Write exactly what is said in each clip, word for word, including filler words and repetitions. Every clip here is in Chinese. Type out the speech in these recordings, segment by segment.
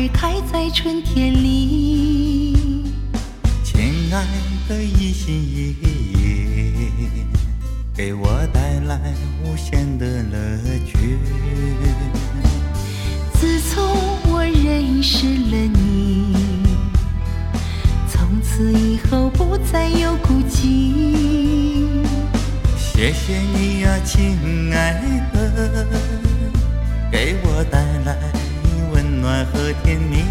开在春天里。 亲爱的一心一意，给我带来无限的乐趣。 自从我认识了你，从此以后不再有孤寂。 谢谢你呀，亲爱的，给我带来温暖和甜蜜。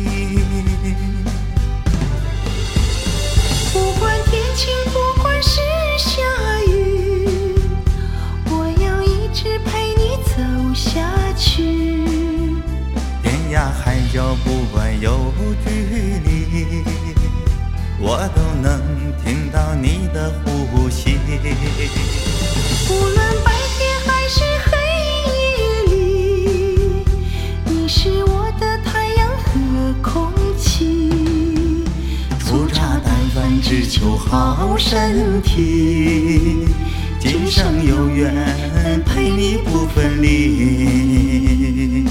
不管天晴，不管是下雨，我要一直陪你走下去。 天涯海角不管有距离，我都能听到你的呼吸。 无论白天还是黑夜里，你是我的太阳和空气。 粗茶淡饭只求好身体，今生有缘陪你不分离。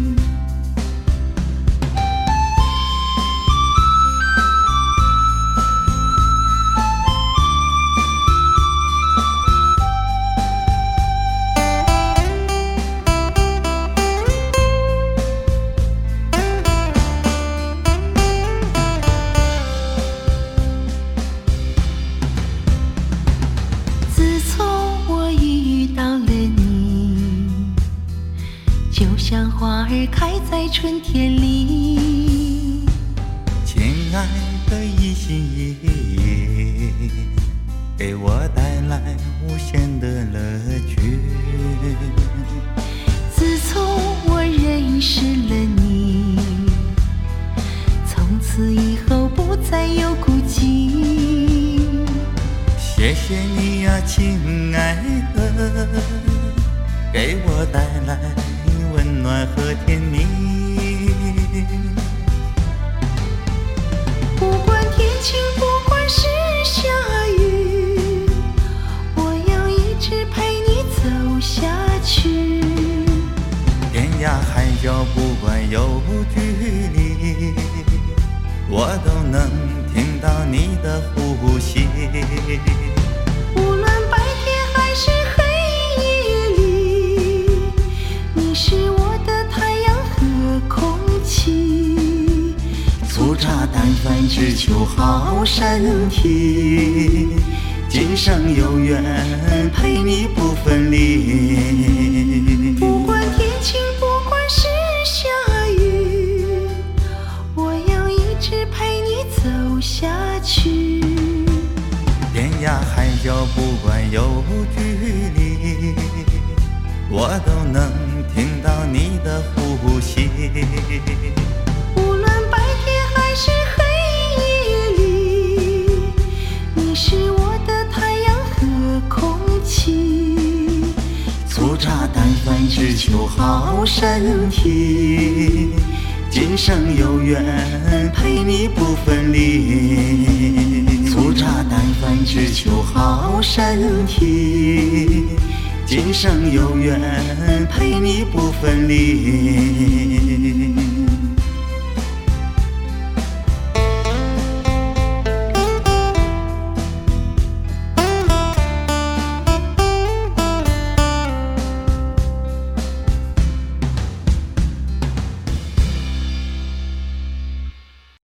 就像花儿开在春天里。 亲爱的一心一意，给我带来无限的乐趣。 自从我认识了你，从此以后不再有孤寂。 谢谢你呀，亲爱的，给我带来温暖和甜蜜。 不管天晴，不管是下雨，我要一直陪你走下去。 天涯海角不管有距离，我都能听到你的呼吸。 无论白天还是黑夜里，你是我的太阳和空气。 粗茶淡饭只求好身体，今生有缘陪你不分离。 不管天晴，不管是下雨，我要一直陪你走下去。 天涯海角不管有距离，我都能听到你的呼吸。 无论白天还是黑夜里，你是我的太阳和空气。 粗茶淡饭只求好身体，今生有缘陪你不分离。粗茶淡饭只求好身体，今生有缘陪你不分离。